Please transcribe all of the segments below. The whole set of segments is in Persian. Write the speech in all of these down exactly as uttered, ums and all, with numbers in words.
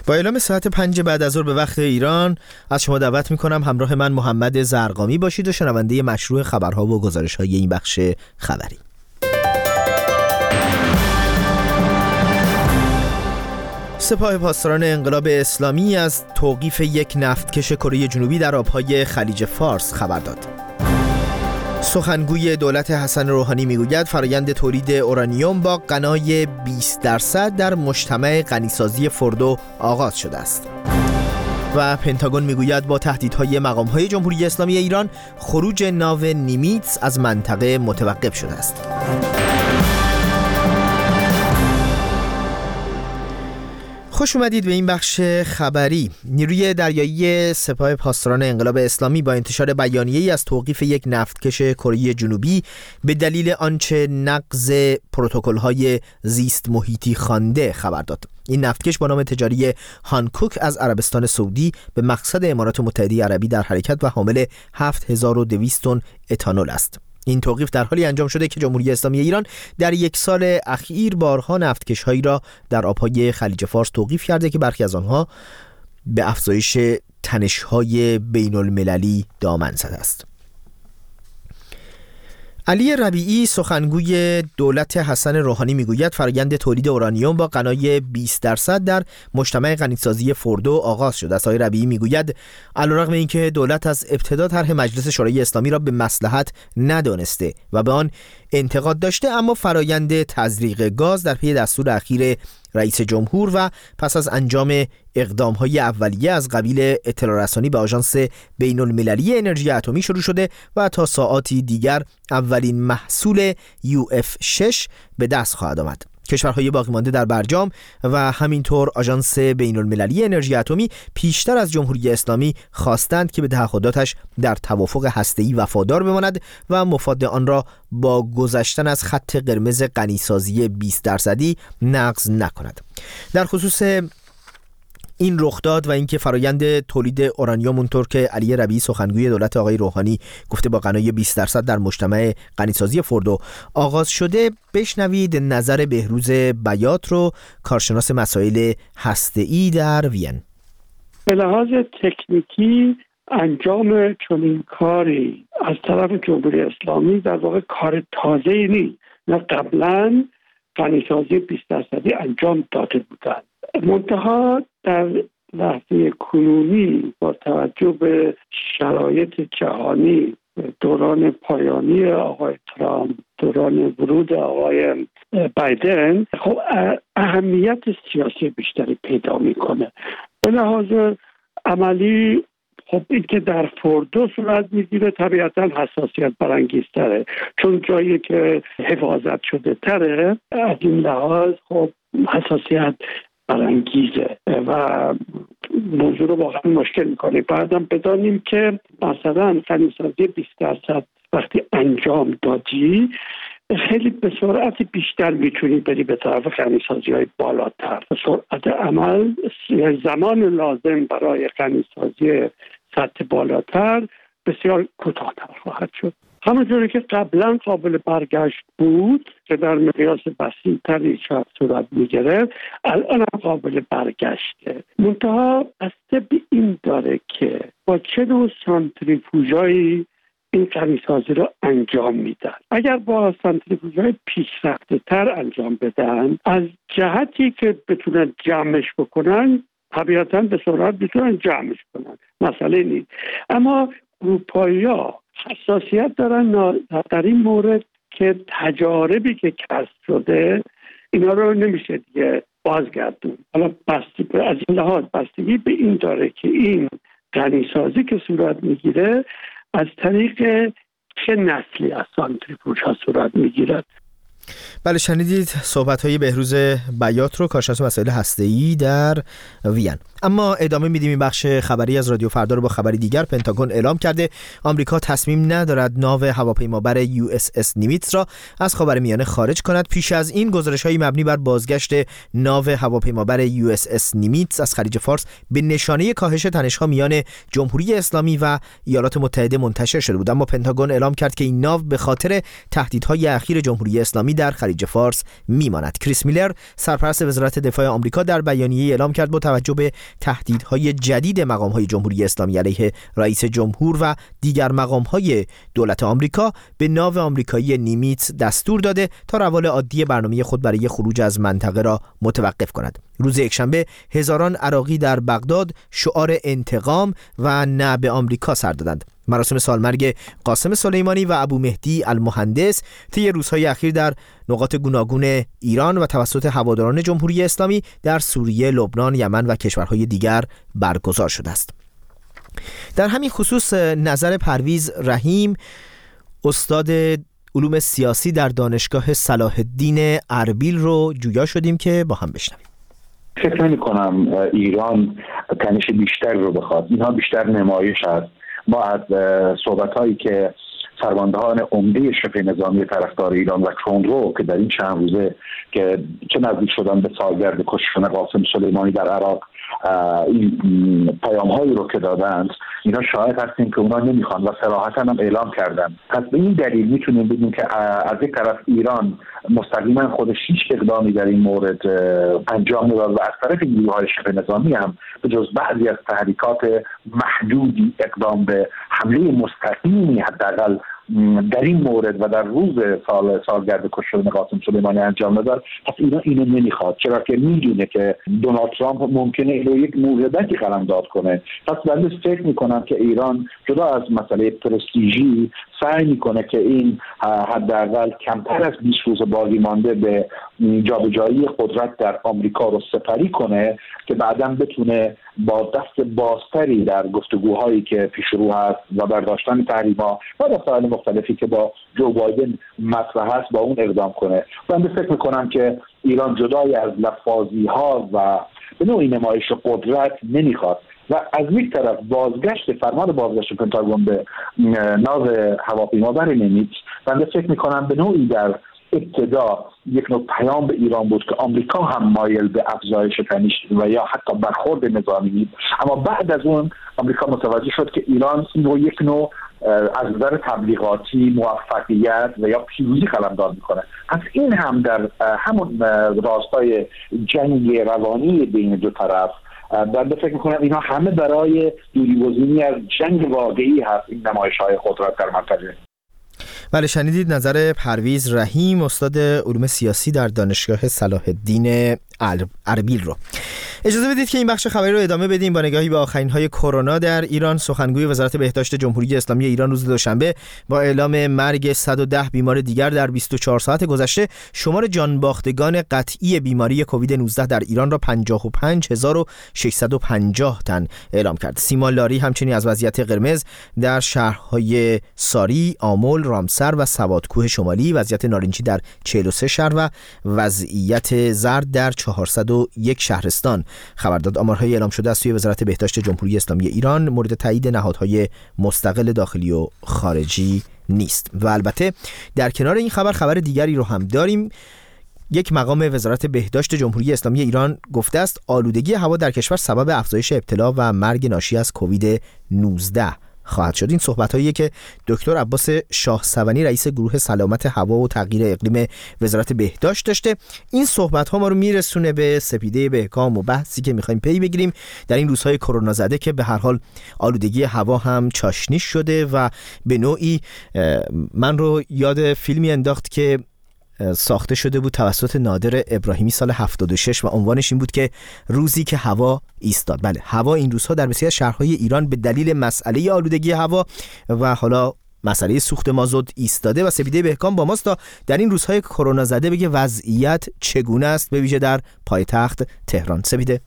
با اعلام ساعت پنج بعد از ظهر به وقت ایران از شما دعوت میکنم همراه من محمد زرقامی باشید و شنونده مشروع خبرها و گزارش‌های این بخش خبری. سپاه پاسداران انقلاب اسلامی از توقیف یک نفتکش کره جنوبی در آبهای خلیج فارس خبر داد. سخنگوی دولت حسن روحانی میگوید فرآیند تولید اورانیوم با غنای بیست درصد در مجتمع غنیسازی فردو آغاز شده است. و پنتاگون میگوید با تهدیدهای مقام‌های جمهوری اسلامی ایران خروج ناو نیمیتس از منطقه متوقف شده است. خوش اومدید به این بخش خبری. نیروی دریایی سپاه پاسداران انقلاب اسلامی با انتشار بیانیه‌ای از توقیف یک نفتکش کره جنوبی به دلیل آنچه نقض پروتکل‌های زیست محیطی خوانده خبر داد. این نفتکش با نام تجاری هانکوک از عربستان سعودی به مقصد امارات متحده عربی در حرکت و حامل هفت هزار و دویست تن اتانول است. این توقیف در حالی انجام شده که جمهوری اسلامی ایران در یک سال اخیر بارها نفتکش‌هایی را در آبهای خلیج فارس توقیف کرده که برخی از آنها به افزایش تنش‌های بین‌المللی دامن زده است. علی ربیعی سخنگوی دولت حسن روحانی میگوید فرآیند تولید اورانیوم با غنای بیست درصد در مجتمع غنیسازی فردو آغاز شده است. آقای ربیعی میگوید علیرغم اینکه دولت از ابتدا طرح مجلس شورای اسلامی را به مصلحت ندانسته و به آن انتقاد داشته، اما فرآیند تزریق گاز در پی دستور اخیر رئیس جمهور و پس از انجام اقدام‌های اولیه از قبیل اطلاع رسانی به آژانس بین‌المللی انرژی اتمی شروع شده و تا ساعاتی دیگر اولین محصول یو اف شش به دست خواهد آمد. کشورهای باقی مانده در برجام و همینطور آژانس بین‌المللی انرژی اتمی پیشتر از جمهوری اسلامی خواستند که به تعهداتش در توافق هسته‌ای وفادار بماند و مفاد آن را با گذشتن از خط قرمز غنیسازی بیست درصدی نقض نکند. در خصوص این رخداد و اینکه فرآیند تولید اورانیوم اونطور که علی ربیعی سخنگوی دولت آقای روحانی گفته با غنای بیست درصد در مجتمع غنیسازی فردو آغاز شده، بشنوید نظر بهروز بیات رو، کارشناس مسائل هسته‌ای در وین. به لحاظ تکنیکی انجام چنین کاری از طرف جمهوری اسلامی در واقع کار تازه‌ای نیست. نه قبلا غنیسازی بیست درصدی انجام داده بودند. منتها در لحظه کنونی با توجه به شرایط جهانی، دوران پایانی آقای ترامپ، دوران ورود آقای بایدن، خب اهمیت سیاسی بیشتری پیدا میکنه. به لحاظ عملی خب این که در فردو صورت میگیره طبیعتا حساسیت برانگیزتره، چون جایی که حفاظت شده تره، از این لحاظ خب حساسیت برانگیزه و موضوع رو واقعا مشکل میکنه. بعدم بدانیم که مثلا غنیسازی بیست درصد وقتی انجام دادی خیلی به سرعت بیشتر میتونی بری به طرف غنیسازی های بالاتر. سرعت عمل زمان لازم برای غنیسازی سطح بالاتر بسیار کوتاه‌تر خواهد شد. همونجوری که قبلا قابل برگشت بود که در مقیاس وسیع‌تری شاید صورت می‌گرفت، الان هم قابل برگشته. منتها بسته به این داره که با چه نوع سانتریفوژایی این غنیسازی رو انجام میدن. اگر با سانتریفوژهای پیشرفته‌تر انجام بدن، از جهتی که بتونن جمعش بکنن، طبیعتاً به سرعت بتونن جمعش کنن، مسئله نیست. اما اروپایی‌ها حساسیت دارن در این مورد که تجاربی که کسب شده اینا رو نمیشه دیگه بازگردون. حالا بستگی از این لحاظ بستگی به این داره که این غنیسازی که صورت میگیره از طریق چه نسلی از سانتریفوژها صورت میگیرد. بله، شنیدید صحبت‌های بهروز بیات رو، کارشناس مسائل هسته‌ای در وین. اما ادامه میدیم این بخش خبری از رادیو فردا رو با خبری دیگر. پنتاگون اعلام کرده آمریکا تصمیم ندارد ناو هواپیمابر یو اس اس نیمیتس را از خاورمیانه خارج کند. پیش از این گزارش‌های مبنی بر بازگشت ناو هواپیمابر یو اس اس نیمیتس از خلیج فارس به نشانه کاهش تنش‌ها میان جمهوری اسلامی و ایالات متحده منتشر شده بود، اما پنتاگون اعلام کرد که این ناو به خاطر تهدیدهای اخیر جمهوری اسلامی در خلیج فارس میماند. کریس میلر سرپرست وزارت دفاع آمریکا در بیانیه اعلام کرد با توجه به تهدیدهای جدید مقام‌های جمهوری اسلامی علیه رئیس جمهور و دیگر مقام‌های دولت آمریکا به ناو آمریکایی نیمیتز دستور داده تا روال عادی برنامه خود برای خروج از منطقه را متوقف کند. روز یکشنبه هزاران عراقی در بغداد شعار انتقام و نه به آمریکا سر دادند. مراسم سالمرگ قاسم سلیمانی و ابو مهدی المهندس طی روزهای اخیر در نقاط گوناگون ایران و توسط هواداران جمهوری اسلامی در سوریه، لبنان، یمن و کشورهای دیگر برگزار شده است. در همین خصوص نظر پرویز رحیم، استاد علوم سیاسی در دانشگاه صلاح الدین اربیل رو جویا شدیم که با هم بشنویم. فکر نمی کنم ایران تنش بیشتر رو بخواد. اینها بیشتر نمایش است. ما از صحبت‌هایی که فرماندهان عمده شبه نظامی طرفدار ایران و کرونرو که در این چند روزه که چه نزدیک شدن به سالگرد کشتن قاسم سلیمانی در عراق این پیام‌هایی رو که دادند، اینا شاهد هستیم که اونا نمیخوان و صراحتاً هم اعلام کردن. پس به این دلیل میتونیم بگیم که از یک طرف ایران مستقیما خودش هیچ اقدامی در این مورد انجام نداد و از طرف نیروهای شبه نظامی هم به جز بعضی از تحریکات محدودی اقدام به حمله مستقیمی حداقل در این مورد و در روز سال سالگرد کشتن قاسم سلیمانی انجام نداد. پس اینا اینو نمیخواد، چرا که میدونه که دونالد ترامپ ممکنه اینو یک موهبتی قلمداد کنه. پس من فکر میکنم که ایران جدا از مسئله پرستیژی سعی میکنه که این حداقل کمتر از بیست روز باقی مانده به جابجایی قدرت در آمریکا رو سپری کنه که بعداً بتونه با دست بازتری در گفتگوهایی که پیش رو هست و برداشتن تحریم‌ها و مسائل مختلفی که با جو بایدن مطرح هست با اون اقدام کنه. من فکر میکنم که ایران جدای از لفاظی‌ها و به نوعی نمایش قدرت نمیخواد و از یک طرف بازگشت فرمان بازگشت پنتاگون به ناو هواپیما بر نیمیتز، من فکر میکنم به نوعی در ابتدا یک نوع پیام به ایران بود که آمریکا هم مایل به افزایش تنش و یا حتی برخورد نظامی نیست، اما بعد از اون آمریکا متوجه شد که ایران رو یک نوع از نظر تبلیغاتی موفقیت و یا پیروزی قلمداد میکنه. پس این هم در همون راستای جنگ روانی بین دو طرف من فکر میکنم اینا همه برای دوری‌گزینی از جنگ واقعی هست این نمایش‌های قدرت در منطقه. بله، شنیدید نظر پرویز رحیم، استاد علوم سیاسی در دانشگاه صلاح الدین اربیل رو. اجازه بدید که این بخش خبری رو ادامه بدیم با نگاهی به آخرین‌های کرونا در ایران. سخنگوی وزارت بهداشت جمهوری اسلامی ایران روز دوشنبه با اعلام مرگ صد و ده بیمار دیگر در بیست و چهار ساعت گذشته شمار جانباختگان قطعی بیماری کووید نوزده در ایران را پنجاه و پنج هزار و ششصد و پنجاه تن اعلام کرد. سیما لاری همچنین از وضعیت قرمز در شهرهای ساری، آمل، رامسر و سوادکوه شمالی، وضعیت نارنجی در چهل و سه شهر و وضعیت زرد در چهارصد و یک شهرستان خبر داد. آمارهای اعلام شده از سوی وزارت بهداشت جمهوری اسلامی ایران مورد تایید نهادهای مستقل داخلی و خارجی نیست. و البته در کنار این خبر خبر دیگری رو هم داریم. یک مقام وزارت بهداشت جمهوری اسلامی ایران گفته است آلودگی هوا در کشور سبب افزایش ابتلا و مرگ ناشی از کووید نوزده خواهد شد. این صحبت‌هایی که دکتر عباس شاهسوانی رئیس گروه سلامت هوا و تغییر اقلیم وزارت بهداشت داشته. این صحبت‌ها ما رو میرسونه به سپیده بهکام و بحثی که می‌خوایم پی بگیریم در این روزهای کرونا زده که به هر حال آلودگی هوا هم چاشنی شده و به نوعی من رو یاد فیلمی انداخت که ساخته شده بود توسط نادر ابراهیمی سال هفتاد و شش و عنوانش این بود که روزی که هوا ایستاد. بله، هوا این روزها در بسیاری از شهرهای ایران به دلیل مسئله آلودگی هوا و حالا مسئله سوخت مازوت ایستاده و سپیده بهکام با ماست تا در این روزهای کرونا زده بگه وضعیت چگونه است به ویژه در پایتخت تهران. سپیده،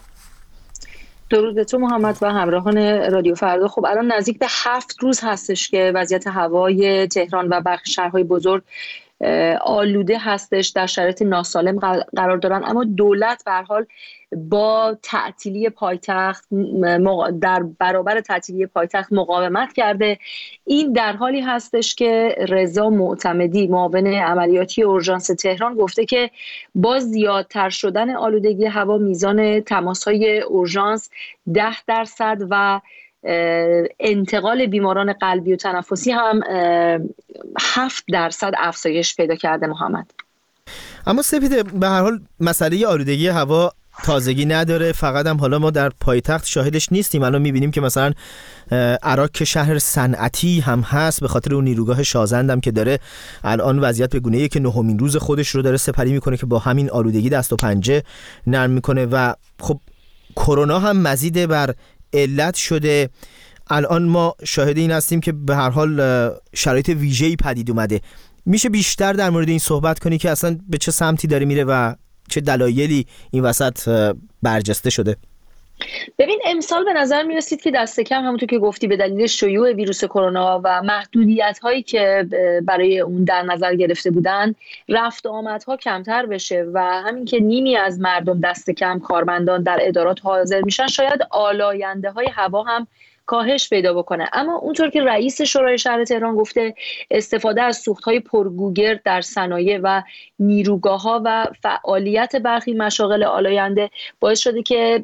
درود به تو محمد و همراهان رادیو فردا. خب الان نزدیک به هفت روز هستش که وضعیت هوای تهران و برخی شهرهای بزرگ آلوده هستش، در شرایط ناسالم قرار دارن، اما دولت به هر حال با تعطیلی پایتخت در برابر تعطیلی پایتخت مقاومت کرده. این در حالی هستش که رضا معتمدی معاون عملیاتی اورژانس تهران گفته که با زیادتر شدن آلودگی هوا میزان تماس‌های اورژانس ده درصد و انتقال بیماران قلبی و تنفسی هم هفت درصد افزایش پیدا کرده محمد. اما سپیده، به هر حال مسئله آلودگی هوا تازگی نداره، فقط هم حالا ما در پایتخت شاهدش نیستیم. الان میبینیم که مثلا عراق که شهر صنعتی هم هست، به خاطر اون نیروگاه شازندم که داره، الان وضعیت به گونه‌ایه که نهمین روز خودش رو داره سپری میکنه که با همین آلودگی دست و پنجه نرم میکنه و خب کرونا هم مزید بر علت شده. الان ما شاهد این هستیم که به هر حال شرایط ویژه‌ای پدید اومده. میشه بیشتر در مورد این صحبت کنی که اصلا به چه سمتی داره میره و چه دلایلی این وسط برجسته شده؟ ببین، امسال به نظر می رسید که دست کم همونطور که گفتی به دلیل شیوع ویروس کرونا و محدودیت هایی که برای اون در نظر گرفته بودن، رفت آمدها کمتر بشه و همین که نیمی از مردم دست کم کارمندان در ادارات حاضر میشن، شاید آلاینده های هوا هم کاهش پیدا بکنه. اما اونطور که رئیس شورای شهر تهران گفته، استفاده از سوخت‌های پرگوگرد در صنایع و نیروگاه‌ها و فعالیت برخی مشاغل آلاینده باعث شده که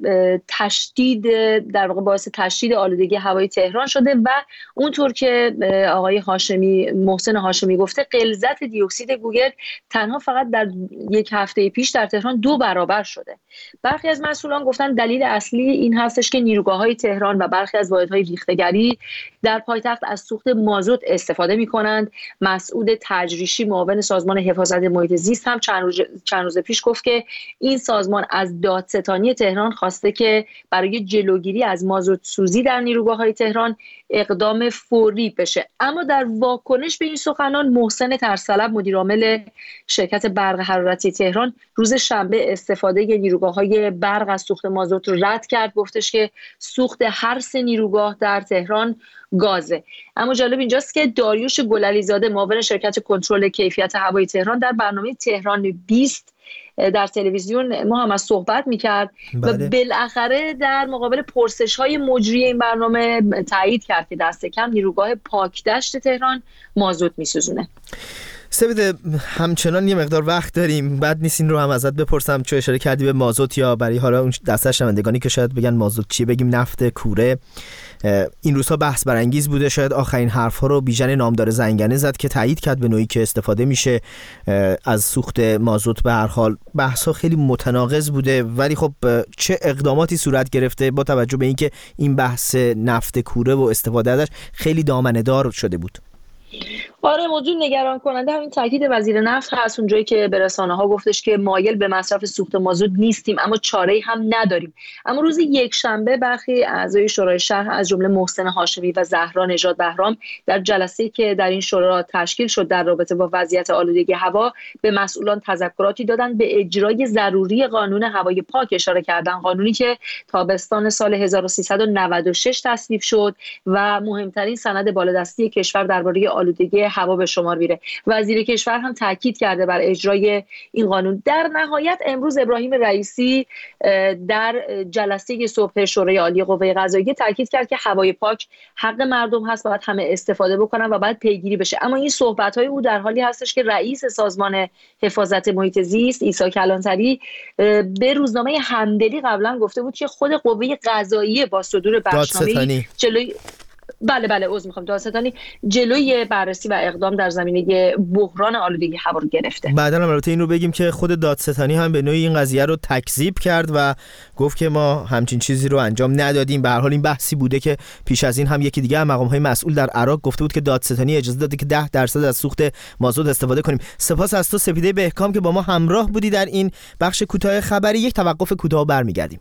تشدید در واقع باعث تشدید آلودگی هوای تهران شده و اونطور که آقای هاشمی محسن هاشمی گفته، غلظت دی اکسید گوگرد تنها فقط در یک هفته پیش در تهران دو برابر شده. برخی از مسئولان گفتن دلیل اصلی این هستش که نیروگاه‌های تهران و برخی از واحدهای ریختگری در پایتخت از سوخت مازوت استفاده می‌کنند. مسعود تجریشی معاون سازمان حفاظت محیط زیست هم چند روز چند روز پیش گفت که این سازمان از دادستانی تهران خواسته که برای جلوگیری از مازوت سوزی در نیروگاه‌های تهران اقدام فوری بشه. اما در واکنش به این سخنان، محسن ترسلب مدیرعامل شرکت برق حرارتی تهران روز شنبه استفاده نیروگاه‌های برق از سوخت مازوت رو رد کرد. گفتش که سوخت هر سه نیروگاه در تهران گازه. اما جالب اینجاست که داریوش گلعلیزاده معاون شرکت کنترل کیفیت هوای تهران در برنامه تهران بیست در تلویزیون ما هم از صحبت میکرد و بالاخره در مقابل پرسش های مجری این برنامه تایید کرد که دست کم نیروگاه پاکدشت تهران مازوت میسوزونه. سپیده، همچنان یه مقدار وقت داریم، بعد نیست این رو هم ازت بپرسم، چون اشاره کردی به مازوت، یا برای حالا اون دسته شنوندگانی که شاید بگن مازوت چیه، بگیم نفت کوره. این روزها بحث برانگیز بوده، شاید آخرین حرف‌ها رو بیژن نامدار زنگنه زد که تایید کرد به نوعی که استفاده میشه از سوخت مازوت. به هر حال بحث‌ها خیلی متناقض بوده، ولی خب چه اقداماتی صورت گرفته با توجه به اینکه این بحث نفت کوره و استفاده ازش خیلی دامنه‌دار شده بود؟ آره، موضوع نگران کننده همین تاکید وزیر نفت هست، اونجایی که به رسانه‌ها گفتش که مایل به مصرف سوخت مازوت نیستیم اما چاره‌ای هم نداریم. اما روز یکشنبه برخی اعضای شورای شهر از جمله محسن هاشمی و زهرا نژاد بهرام در جلسه‌ای که در این شورا تشکیل شد در رابطه با وضعیت آلودگی هوا به مسئولان تذکراتی دادن به اجرای ضروری قانون هوای پاک اشاره کردن، قانونی که تابستان سال هزار و سیصد و نود و شش تصویب شد و مهمترین سند بالادستی کشور درباره آلودگی هوا به شمار میره. وزیر کشور هم تاکید کرده بر اجرای این قانون. در نهایت امروز ابراهیم رئیسی در جلسه صبح شورای عالی قوه قضاییه تاکید کرد که هوای پاک حق مردم هست، باید همه استفاده بکنن و باید پیگیری بشه. اما این صحبت‌های او در حالی هستش که رئیس سازمان حفاظت محیط زیست عیسی کلانتری به روزنامه همدلی قبلا گفته بود که خود قوه قضاییه با صدور بخشنامه جلوی بله بله عذر میخوام دادستانی جلوی بررسی و اقدام در زمینه بحران آلودگی هوا رو گرفته. بعداً هم البته این رو بگیم که خود دادستانی هم به نوعی این قضیه رو تکذیب کرد و گفت که ما همچین چیزی رو انجام ندادیم. به هر حال این بحثی بوده که پیش از این هم یکی دیگه از مقام‌های مسئول در عراق گفته بود که دادستانی اجازه داده که ده درصد از سوخت مازوت استفاده کنیم. سپاس از تو سپیده بهکام که با ما همراه بودی در این بخش کوتاه خبری. یک توقف کوتاه برمیگردیم.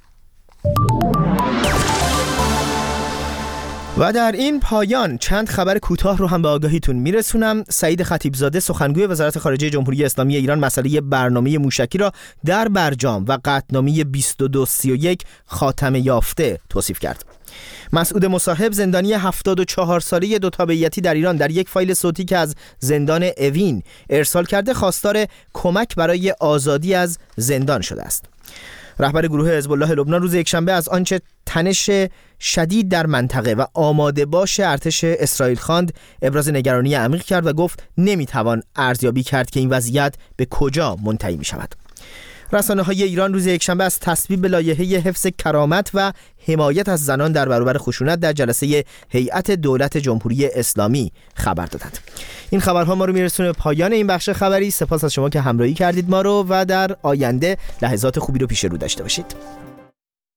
و در این پایان چند خبر کوتاه رو هم به آگاهیتون میرسونم. سعید خطیبزاده سخنگوی وزارت خارجه جمهوری اسلامی ایران مسئله برنامه موشکی را در برجام و قطعنامه بیست و دو سی و یک خاتمه یافته توصیف کرد. مسعود مصاحب زندانی هفتاد و چهار ساله دو تابعیتی در ایران در یک فایل صوتی که از زندان اوین ارسال کرده خواستار کمک برای آزادی از زندان شده است. رهبر گروه حزب الله لبنان روز یکشنبه از آنچه تنش شدید در منطقه و آماده باش ارتش اسرائیل خواند ابراز نگرانی عمیق کرد و گفت نمیتوان ارزیابی کرد که این وضعیت به کجا منتهی می شود. رسانه‌های ایران روز یکشنبه از تصویب لایحه حفظ کرامت و حمایت از زنان در برابر خشونت در جلسه هیئت دولت جمهوری اسلامی خبر دادند. این خبرها ما رو میرسونه به پایان این بخش خبری. سپاس از شما که همراهی کردید ما رو و در آینده لحظات خوبی رو پیش رو داشته باشید.